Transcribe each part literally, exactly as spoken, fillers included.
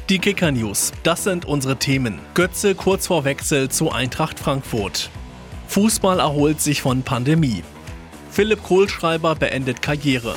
Die Kicker-News, das sind unsere Themen. Götze kurz vor Wechsel zu Eintracht Frankfurt. Fußball erholt sich von Pandemie. Philipp Kohlschreiber beendet Karriere.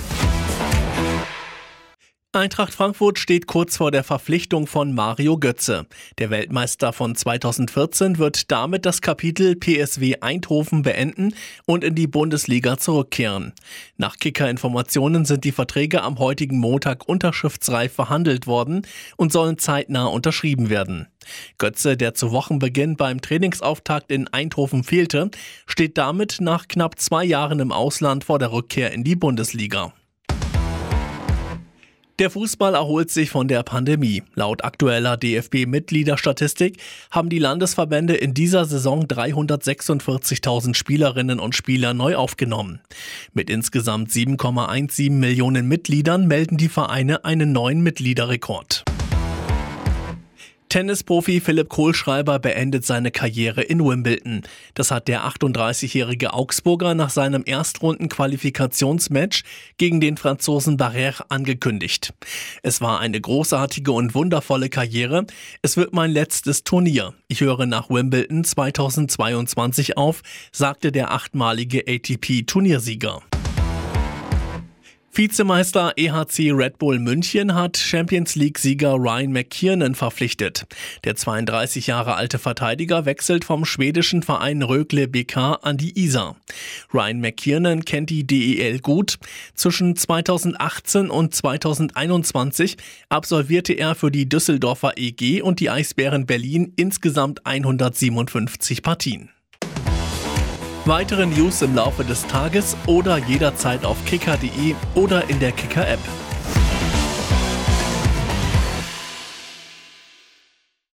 Eintracht Frankfurt steht kurz vor der Verpflichtung von Mario Götze. Der Weltmeister von zweitausendvierzehn wird damit das Kapitel P S V Eindhoven beenden und in die Bundesliga zurückkehren. Nach Kicker-Informationen sind die Verträge am heutigen Montag unterschriftsreif verhandelt worden und sollen zeitnah unterschrieben werden. Götze, der zu Wochenbeginn beim Trainingsauftakt in Eindhoven fehlte, steht damit nach knapp zwei Jahren im Ausland vor der Rückkehr in die Bundesliga. Der Fußball erholt sich von der Pandemie. Laut aktueller D F B-Mitgliederstatistik haben die Landesverbände in dieser Saison dreihundertsechsundvierzigtausend Spielerinnen und Spieler neu aufgenommen. Mit insgesamt sieben Komma siebzehn Millionen Mitgliedern melden die Vereine einen neuen Mitgliederrekord. Tennisprofi Philipp Kohlschreiber beendet seine Karriere in Wimbledon. Das hat der achtunddreißigjährige Augsburger nach seinem Erstrunden-Qualifikationsmatch gegen den Franzosen Barrère angekündigt. Es war eine großartige und wundervolle Karriere. Es wird mein letztes Turnier. Ich höre nach Wimbledon zweitausendzweiundzwanzig auf, sagte der achtmalige A T P-Turniersieger. Vizemeister E H C Red Bull München hat Champions-League-Sieger Ryan McKiernan verpflichtet. Der zweiunddreißig Jahre alte Verteidiger wechselt vom schwedischen Verein Rögle B K an die Isar. Ryan McKiernan kennt die D E L gut. Zwischen zweitausendachtzehn und zweitausendeinundzwanzig absolvierte er für die Düsseldorfer E G und die Eisbären Berlin insgesamt hundertsiebenundfünfzig Partien. Weitere News im Laufe des Tages oder jederzeit auf kicker punkt de oder in der Kicker-App.